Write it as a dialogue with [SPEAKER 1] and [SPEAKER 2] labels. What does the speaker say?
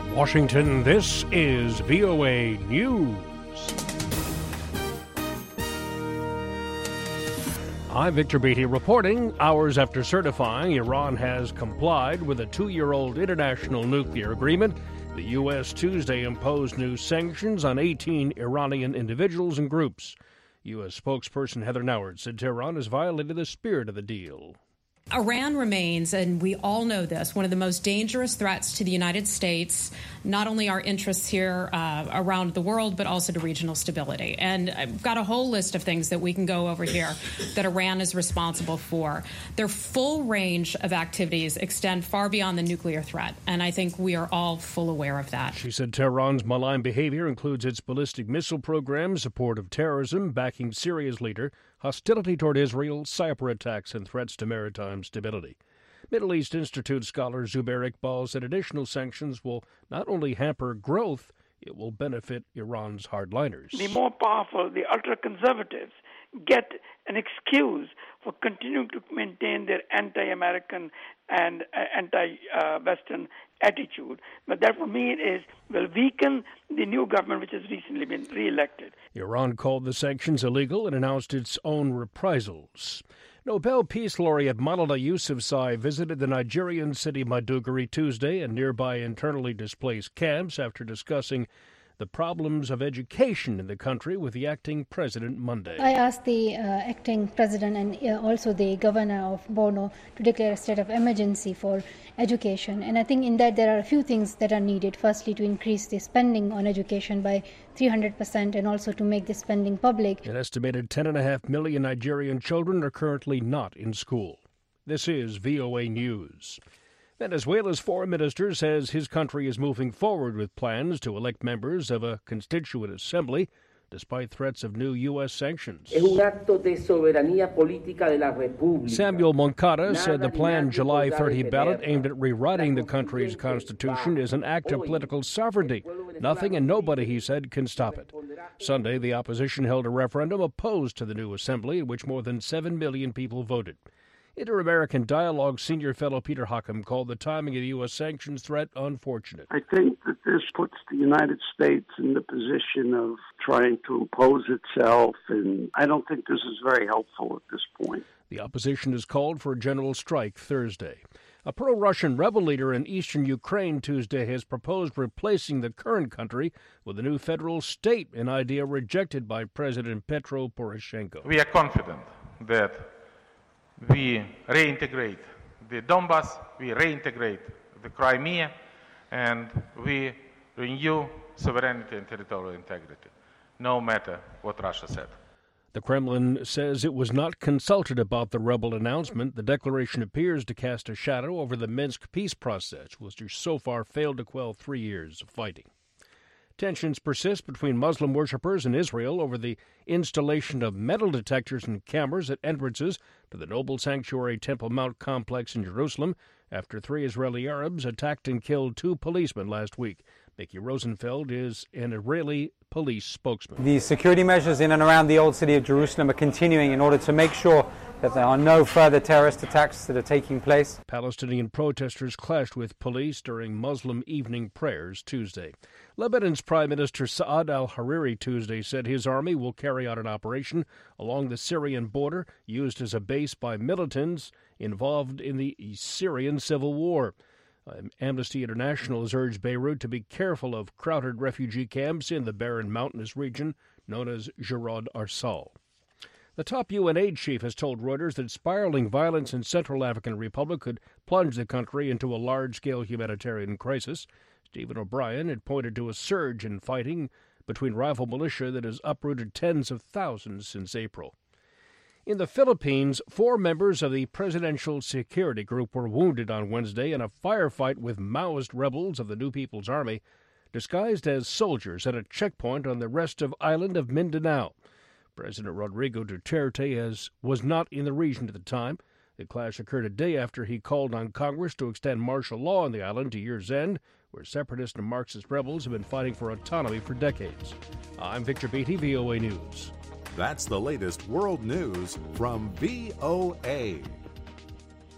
[SPEAKER 1] Washington, this is VOA News. I'm Victor Beatty reporting. Hours after certifying Iran has complied with a 2-year-old international nuclear agreement, the U.S. Tuesday imposed new sanctions on 18 Iranian individuals and groups. U.S. spokesperson Heather Nauert said Tehran has violated the spirit of the deal.
[SPEAKER 2] Iran remains, and we all know this, one of the most dangerous threats to the United States, not only our interests here around the world, but also to regional stability. And I've got a whole list of things that we can go over here that Iran is responsible for. Their full range of activities extend far beyond the nuclear threat, and I think we are all full aware of that.
[SPEAKER 1] She said Tehran's malign behavior includes its ballistic missile program, support of terrorism, backing Syria's leader, hostility toward Israel, cyber attacks, and threats to maritime stability. Middle East Institute scholar Zubair Iqbal said additional sanctions will not only hamper growth, it will benefit Iran's hardliners.
[SPEAKER 3] The more powerful, the ultra-conservatives, get an excuse for continuing to maintain their anti-American and anti-Western attitude. But that, for me, will weaken the new government, which has recently been re-elected.
[SPEAKER 1] Iran called the sanctions illegal and announced its own reprisals. Nobel Peace Laureate Malala Yousafzai visited the Nigerian city Maiduguri Tuesday and nearby internally displaced camps after discussing the problems of education in the country with the acting president Monday.
[SPEAKER 4] I asked the acting president and also the governor of Borno to declare a state of emergency for education. And I think in that there are a few things that are needed. Firstly, to increase the spending on education by 300% and also to make the spending public.
[SPEAKER 1] An estimated 10.5 million Nigerian children are currently not in school. This is VOA News. Venezuela's foreign minister says his country is moving forward with plans to elect members of a constituent assembly, despite threats of new U.S. sanctions. Samuel Moncada said the planned July 30 ballot aimed at rewriting the country's constitution is an act of political sovereignty. Nothing and nobody, he said, can stop it. Sunday, the opposition held a referendum opposed to the new assembly, in which more than 7 million people voted. Inter-American Dialogue senior fellow Peter Hockham called the timing of the U.S. sanctions threat unfortunate.
[SPEAKER 5] I think that this puts the United States in the position of trying to impose itself, and I don't think this is very helpful at this point.
[SPEAKER 1] The opposition has called for a general strike Thursday. A pro-Russian rebel leader in eastern Ukraine Tuesday has proposed replacing the current country with a new federal state, an idea rejected by President Petro Poroshenko.
[SPEAKER 6] We are confident that we reintegrate the Donbas, we reintegrate the Crimea, and we renew sovereignty and territorial integrity, no matter what Russia said.
[SPEAKER 1] The Kremlin says it was not consulted about the rebel announcement. The declaration appears to cast a shadow over the Minsk peace process, which has so far failed to quell 3 years of fighting. Tensions persist between Muslim worshippers and Israel over the installation of metal detectors and cameras at entrances to the noble sanctuary Temple Mount complex in Jerusalem after 3 Israeli Arabs attacked and killed 2 policemen last week. Mickey Rosenfeld is an Israeli police spokesman.
[SPEAKER 7] The security measures in and around the old city of Jerusalem are continuing in order to make sure that there are no further terrorist attacks that are taking place.
[SPEAKER 1] Palestinian protesters clashed with police during Muslim evening prayers Tuesday. Lebanon's Prime Minister Saad al-Hariri Tuesday said his army will carry out an operation along the Syrian border used as a base by militants involved in the Syrian civil war. Amnesty International has urged Beirut to be careful of crowded refugee camps in the barren mountainous region known as Jarad Arsal. The top UN aid chief has told Reuters that spiraling violence in Central African Republic could plunge the country into a large-scale humanitarian crisis. Stephen O'Brien had pointed to a surge in fighting between rival militia that has uprooted tens of thousands since April. In the Philippines, 4 members of the Presidential Security Group were wounded on Wednesday in a firefight with Maoist rebels of the New People's Army, disguised as soldiers at a checkpoint on the restive island of Mindanao. President Rodrigo Duterte was not in the region at the time. The clash occurred a day after he called on Congress to extend martial law on the island to year's end, where separatist and Marxist rebels have been fighting for autonomy for decades. I'm Victor Beatty, VOA News.
[SPEAKER 8] That's the latest world news from VOA.